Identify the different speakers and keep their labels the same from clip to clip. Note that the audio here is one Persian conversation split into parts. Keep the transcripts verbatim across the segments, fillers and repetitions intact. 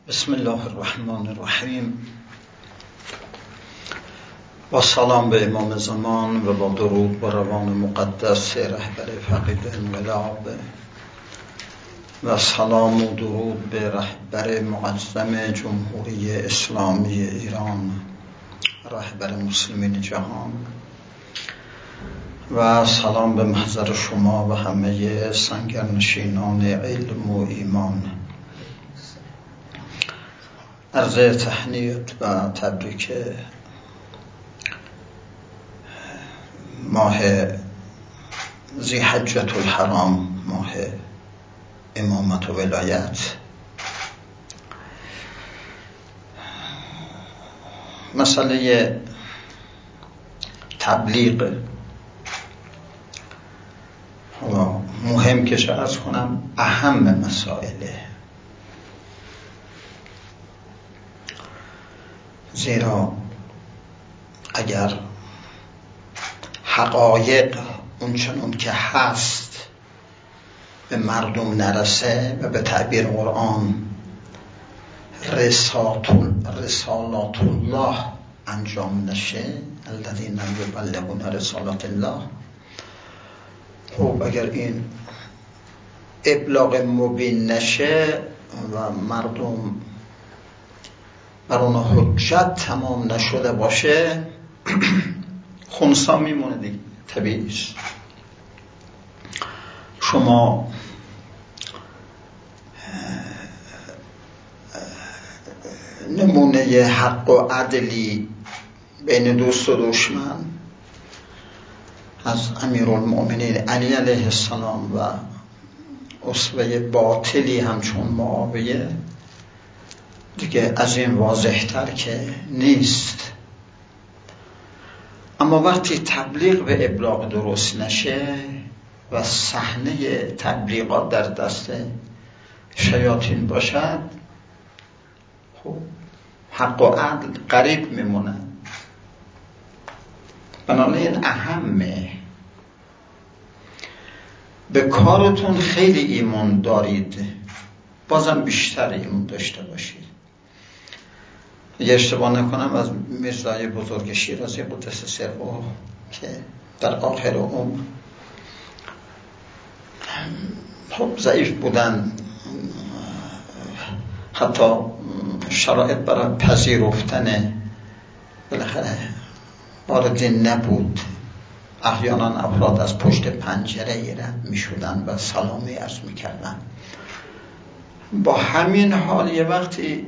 Speaker 1: بسم الله الرحمن الرحیم با سلام به امام زمان و با درود بر روان مقدس رهبر فقید انقلاب و سلام و درود به رهبر معظم جمهوری اسلامی ایران، رهبر مسلمین جهان، و سلام به محضر شما و همه سنگرنشینان علم و ایمان. عرض تهنیت و تبریک ماه ذی‌حجة الحرام، ماه امامت و ولایت. مسئله تبلیغ مهم که چه عرض کنم اهم مسائله، زیرا اگر حقایق اونچنون که هست به مردم نرسه و به تعبیر قرآن رسالات الله انجام نشه، الذین یبلغون رسالات الله، خب اگر این ابلاغ مبین نشه و مردم بر اون حجت تمام نشده باشه خنثی میمونه دیگه، طبیعی است. شما نمونه حق و عدلی بین دوست و دشمن از امیرالمؤمنین علی علیه السلام و اسوه باطلی همچون معاویه دیگه از این واضح تر که نیست. اما وقتی تبلیغ و ابلاغ درست نشه و صحنه تبلیغات در دست شیاطین باشد، خب حق و عدل غریب میمونه. بنابراین اهمه به کارتون خیلی ایمان دارید، بازم بیشتر ایمان داشته باشید. اگه اشتباه نکنم از میرزای بزرگ شیرازی قدس سره که در آخر عمر خب ضعیف بودن، حتی شرایط برای پذیرفتن بالاخره وارد نبود، احیانا افراد از پشت پنجره رد می شدن و سلامی عرض می کردن. با همین حال یه وقتی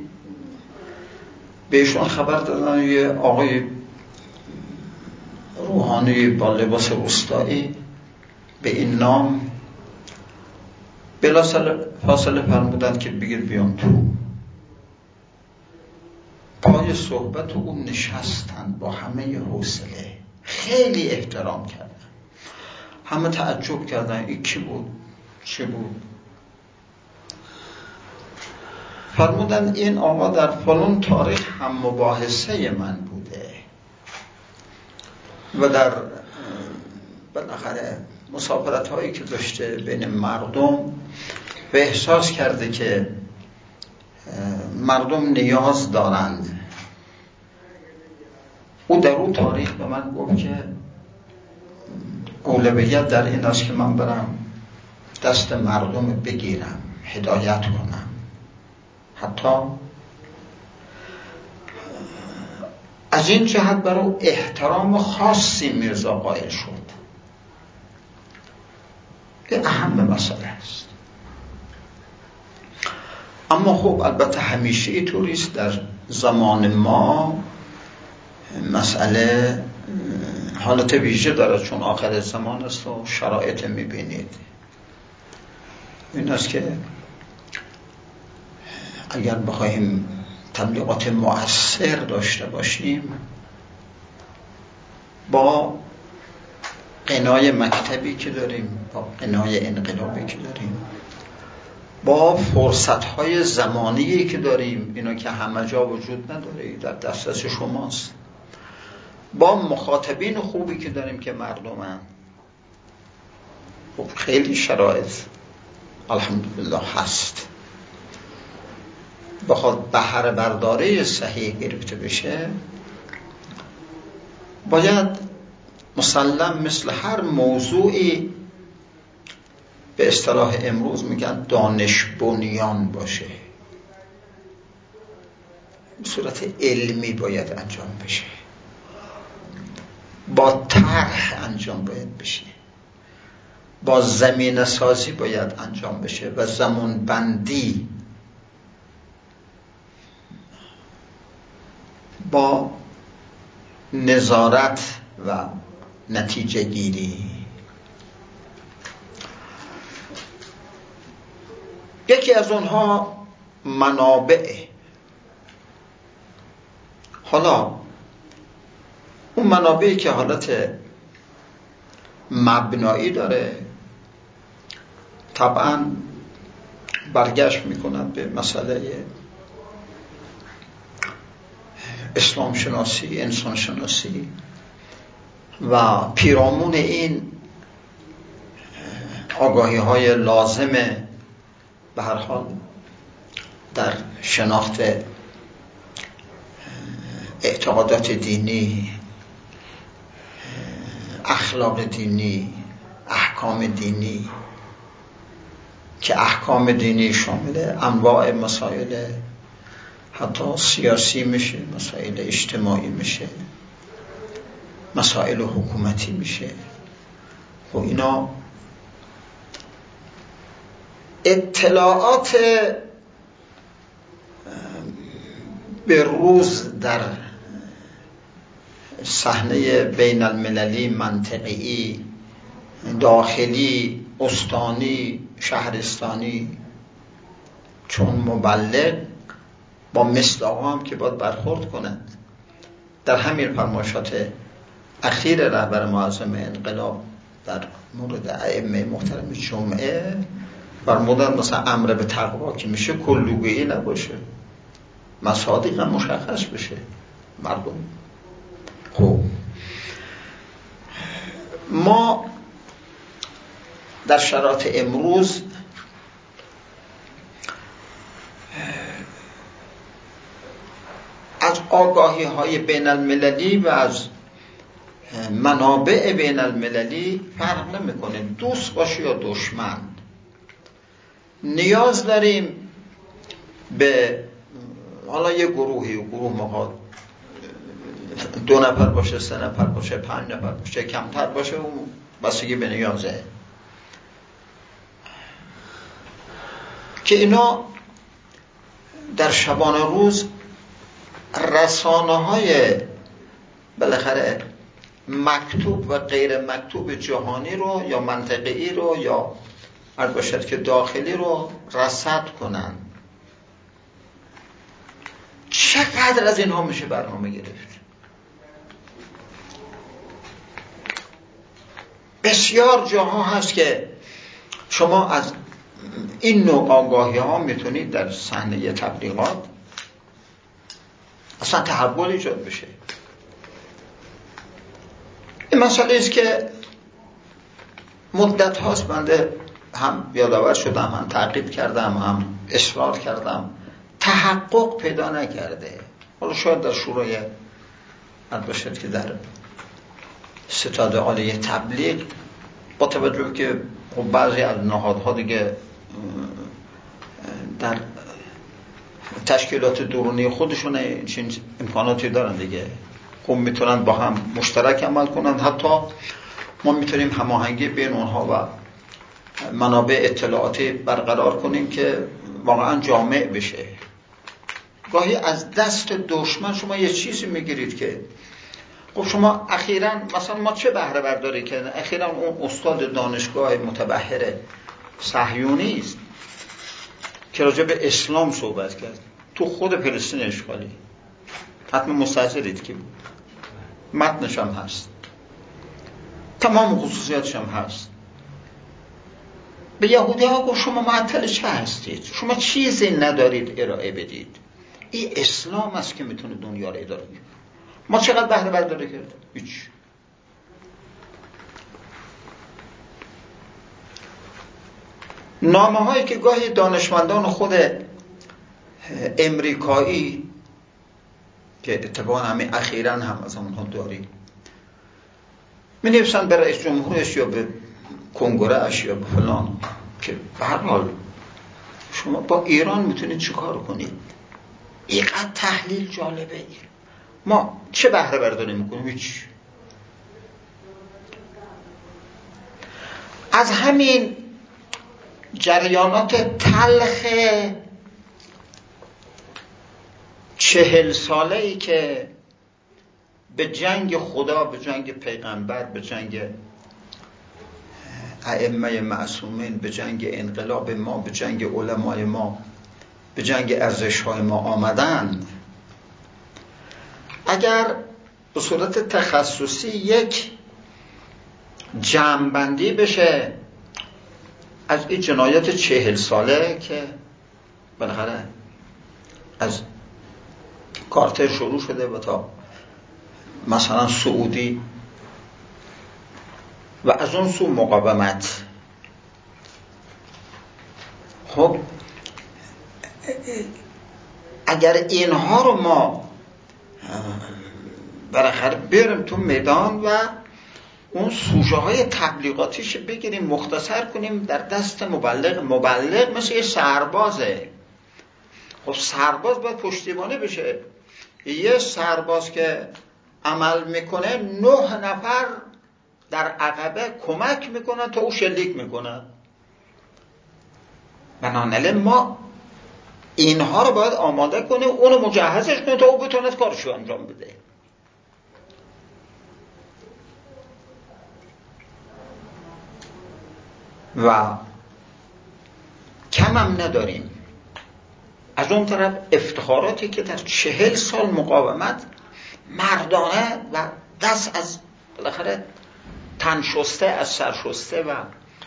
Speaker 1: بهشون خبر دادن یه آقای روحانی با لباس روستایی به این نام بلا فاصله فرمودند که بگیر بیان تو. پای صحبت اون نشستن با همه حوصله، خیلی احترام کردن. همه تعجب کردن این کی بود، چه بود؟ فرمودن این آقا در فلان تاریخ هم مباحثه من بوده و در بالاخره مسافرت هایی که داشته بین مردم و احساس کرده که مردم نیاز دارند. او در اون تاریخ به من گفت که اولویت در این است که من برم دست مردم بگیرم، هدایت کنم. حتی از این جهت برای احترام خاصی میرزا قائل شد. این اهم مسئله است. اما خب البته همیشه اینطوریست، در زمان ما مسئله حالت ویژه داره چون آخر زمان است و شرایط میبینید. این است که اگر بخوایم تبلیغات مؤثر داشته باشیم، با قنای مکتبی که داریم، با قنای انقلابی که داریم، با فرصت‌های زمانی که داریم، اینا که همه جا وجود نداره، در دسترس شماست، با مخاطبین خوبی که داریم که مردمن، خب خیلی شرایط الحمدلله هست. بخواد بهره برداری صحیح گرفته بشه، باید مسلم مثل هر موضوعی به اصطلاح امروز میگن دانش بنیان باشه، به صورت علمی باید انجام بشه، با طرح انجام باید بشه، با زمینه سازی باید انجام بشه و زمان بندی، با نظارت و نتیجه گیری. یکی از اونها منابع. حالا اون منابعی که حالت مبنایی داره طبعا برگشت میکند به مسئله اسلام شناسی، انسان شناسی و پیرامون این آگاهی های لازمه به هر حال در شناخت اعتقادات دینی، اخلاق دینی، احکام دینی، که احکام دینی شامل انواع مسائل حتی سیاسی میشه، مسائل اجتماعی میشه، مسائل حکومتی میشه. خب اینا اطلاعات به روز در صحنه بین المللی، منطقه‌ای، داخلی، استانی، شهرستانی، چون مبلغ با مصداق هم که باید برخورد کنند. در همین فرمایشات اخیر رهبر معظم انقلاب در مورد ائمه محترم جمعه فرمودن مثلا امر به تقوا که میشه کلوگویی نباشه، مصادیق هم مشخص بشه مردم. خب ما در شرایط امروز از آگاهی های بین المللی و از منابع بین المللی فرق نمیکنه، دوست باشی یا دشمن، نیاز داریم به حالا یه گروهی و گروه مخواد دو نفر باشه، سه نفر باشه، پنج نفر باشه، کمتر باشه، اون بستگی به نیازه، که اینا در شبانه روز رسانه های بالاخره مکتوب و غیر مکتوب جهانی رو یا منطقه‌ای رو یا هر باشد که داخلی رو رصد کنن. چقدر از اینها میشه برنامه گرفت؟ بسیار جاها هست که شما از این نوع آگاهی ها میتونید در صحنه تبلیغات اصلا تحول ایجاد بشه. این مسئله است که مدت هاست بنده هم یادآور شدم، هم تعقیب کردم، هم اصرار کردم، تحقق پیدا نکرده. حالا شاید در شورای حد باشد که در ستاد عالی تبلیغ با توجه که بعضی از نهادها دیگه در تشکیلات درونی خودشون چین امکاناتی دارن دیگه، خب میتونن با هم مشترک عمل کنن، حتی ما میتونیم هماهنگی بین اونها و منابع اطلاعاتی برقرار کنیم که واقعا جامع بشه. گاهی از دست دشمن شما یه چیزی میگیرید که خب شما اخیراً مثلا ما چه بهره برداری کردن؟ اخیراً اون استاد دانشگاه متبحر صهیونی است که راجع به اسلام صحبت کرد تو خود فلسطین اشغالی، حتما مستحضرید که بود، متنش هم هست، تمام خصوصیاتش هم هست. به یهودی ها گفت شما معطل چه هستید؟ شما چیزی ندارید ارائه بدید، این اسلام است که میتونه دنیا رو اداره کنه. ما چقدر بهره برداری کردیم؟ هیچ. نامه هایی که گاهی دانشمندان خود امریکایی که اتفاقا همین اخیراً هم از اونها داریم، می نویسن به رئیس جمهورش یا به کنگرهش یا به فلان که به هر حال شما با ایران میتونید چیکار کنید. اینقدر تحلیل جالبه. ما چه بهره برداری میکنیم؟ هیچ. از همین جریانات تلخ چهل ساله ای که به جنگ خدا، به جنگ پیغمبر، به جنگ ائمه معصومین، به جنگ انقلاب ما، به جنگ علمای ما، به جنگ ارزش‌های ما آمدند، اگر به صورت تخصصی یک جمع‌بندی بشه از این جنایات چهل ساله که بالاخره از کارتر شروع شده و تا مثلا سعودی و از اون سو مقاومت، خب اگر اینها رو ما بالاخره بریم تو میدان و اون سوژه های تبلیغاتیش بگیریم مختصر کنیم در دست مبلغ، مبلغ مثل یه سربازه. خب سرباز باید پشتیبانی بشه. یه سرباز که عمل میکنه نه نفر در عقبه کمک میکنن تا او شلیک میکنن. بنابراین ما اینها رو باید آماده کنیم، اونو مجهزش کنیم تا او بتواند کارشو انجام بده. و کم هم نداریم. از اون طرف افتخاراتی که در چهل سال مقاومت مردانه و دست از بالاخره تن شسته، از سر شسته و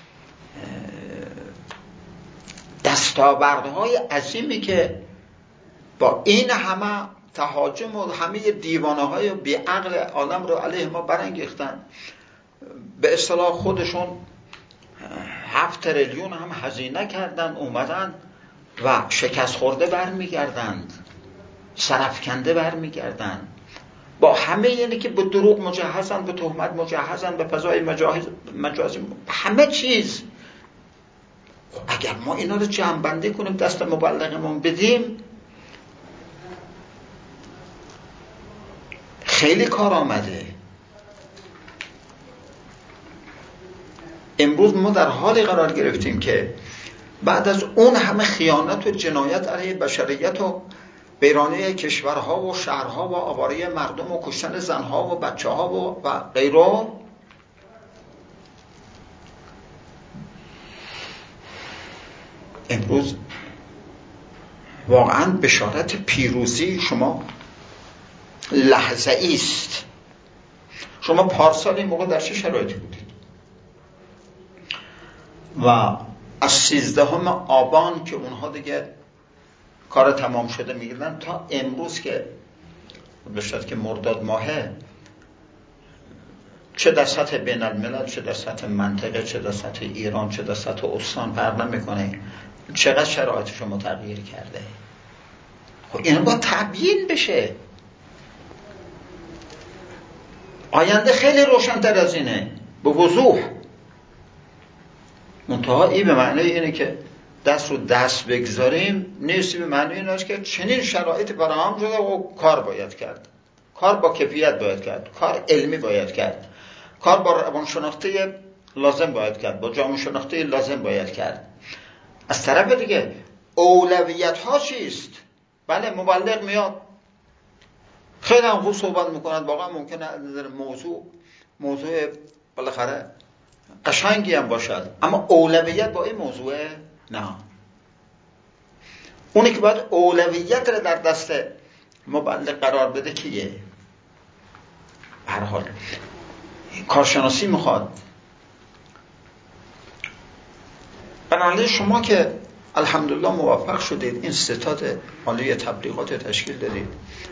Speaker 1: دستاوردهای عظیمی که با این همه تهاجم و همه دیوانه های بیعقل آدم رو علیه ما برانگیختن، به اصطلاح خودشون هفت تریلیون هم هزینه کردن، اومدن و شکست خورده برمیگردند، سرفکنده برمیگردند، با همه اینی که به دروغ مجهزن، به تهمت مجهزن، به فضای مجازی، همه چیز. اگر ما اینا رو جمع بندی کنیم دست مبلغمون بدیم، خیلی کار آمده. امروز ما در حالی قرار گرفتیم که بعد از اون همه خیانت و جنایت علیه بشریت و ویرانی کشورها و شهرها و آواره مردم و کشتن زنها و بچه ها و, و غیره، امروز واقعا بشارت پیروزی شما لحظه ایست. شما پارسال این موقع در چه شرایطی بودید؟ و از سیزدهم آبان که اونها دیگه کار تمام شده میگیردن تا امروز که بشد که مرداد ماهه، چه در سطح بین الملل، چه در سطح منطقه، چه در سطح ایران، چه در سطح استان فرق نمیکنه چقدر شرایط شما تغییر کرده. خب این باید تبیین بشه. آینده خیلی روشن‌تر از اینه، به وضوح. منتها این به معنی اینه که دست رو دست بگذاریم نیست، به معنی این است که چنین شرایط فراهم شده و کار باید کرد، کار با کیفیت باید کرد، کار علمی باید کرد، کار با روانشناختی لازم باید کرد، با جامعه شناختی لازم باید کرد. از طرف دیگه اولویت ها چیست؟ بله مبلغ میاد خیلی هم خوب صحبت میکنند، واقعا ممکنه موضوع موضوع بالاخره قشنگی هم باشد، اما اولویت با این موضوع نه. اونی که باید اولویت رو در دست مبلغ قرار بده کیه؟ به هر حال کارشناسی میخواد. بنابراین شما که الحمدلله موفق شدید این ستاد عالی تبلیغات تشکیل دادید،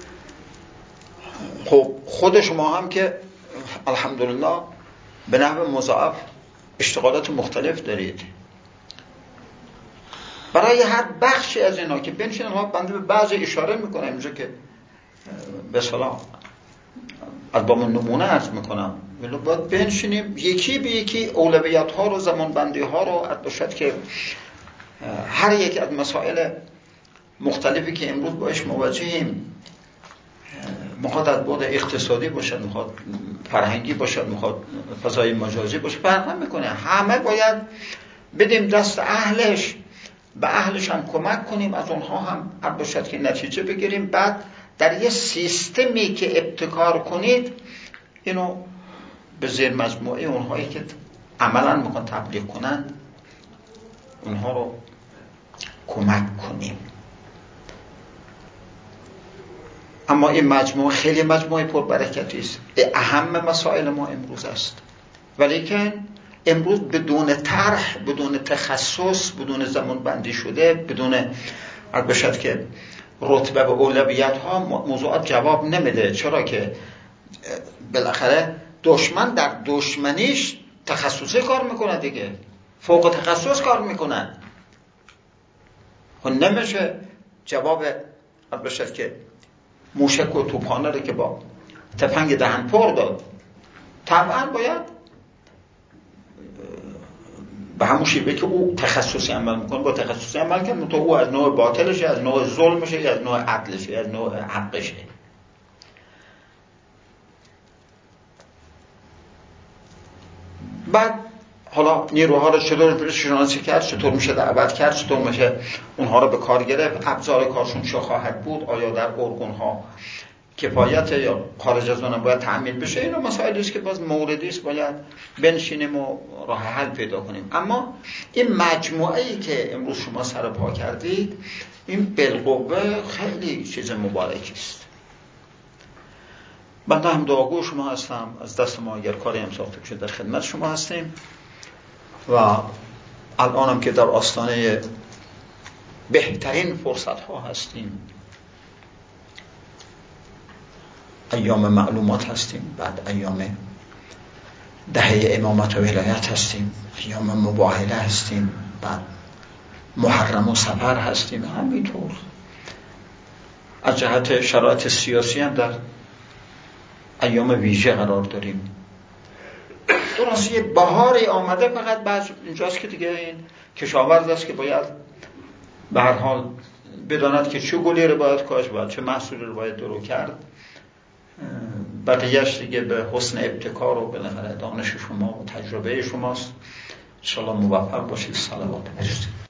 Speaker 1: خب خود شما هم که الحمدلله به نحو مضاعف اشتغالات مختلف دارید برای هر بخشی از اینا که بنشینن، ها بنده به بعضی اشاره میکنم اینجا که به صلاح از با من نمونه عرض میکنم، ولی باید بنشینیم یکی به یکی اولویت ها رو، زمان بندی ها رو، باشد که هر یک از مسائل مختلفی که امروز باش مواجهیم، میخواد از بعد اقتصادی باشد، میخواد فرهنگی باشد، میخواد فضای مجازی باشد، فرق نمیکنه، همه باید بدیم دست اهلش، به اهلش هم کمک کنیم، از اونها هم هم باشد که نتیجه بگیریم. بعد در یه سیستمی که ابتکار کنید اینو به زیر مجموعه اونهایی که عملا میخوان تبلیغ کنن اونها رو کمک کنیم. اما این مجموعه خیلی مجموعه پربرکتی است، اهم مسائل ما امروز است، ولیکن امروز بدون طرح، بدون تخصص، بدون زمان بندی شده، بدون باشد که رتبه و اولویت ها موضوعات جواب نمیده. چرا که بالاخره دشمن در دشمنیش تخصصی کار میکنه دیگه، فوق تخصص کار میکنن. خب نمیشه جواب باشد که موشک و توپخانه رو که با تفنگ دهن پر داد. طبعا باید به همون شیوه که او تخصصی عمل میکنه با تخصصی عمل کنه، تو او از نوع باطلشه، از نوع ظلمشه، یا از نوع عدلشه، از نوع حقشه. بعد حالا نیروها رو چطور شناسایی کرد، چطور میشه دعوت کرد، چطور میشه اونها رو به کار گرفت، ابزار کارشون چه خواهد بود، آیا در ارگان‌ها کفایت یا خارج از اونها باید تعمیل بشه. اینو مسائلی است که باز موردی است، باید بنشینیم و راه حل پیدا کنیم. اما این مجموعه‌ای که امروز شما سر پا کردید، این بالقوه خیلی چیز مبارکی است. بنده هم دعاگوی شما هستم، از دست ما اگر کاری هم ساخته بشه در خدمت شما هستیم و الانم که در آستانه بهترین فرصت ها هستیم، ایام معلومات هستیم، بعد ایام دهه امامت و ولایت هستیم، ایام مباهله هستیم، بعد محرم و سفر هستیم. همینطور از جهت شرایط سیاسی هم در ایام ویژه قرار داریم. درست یه بهاری آمده، فقط بعض اینجاست که دیگه این کشاورز است که باید به هر حال بداند که چه گلی رو باید کاشت، باید چه محصولی رو باید درو کرد. بقیه‌اش دیگه به حسن ابتکار و بالاخره دانش شما و تجربه شماست. ان شاء الله موفق باشید. صلوات بفرستید.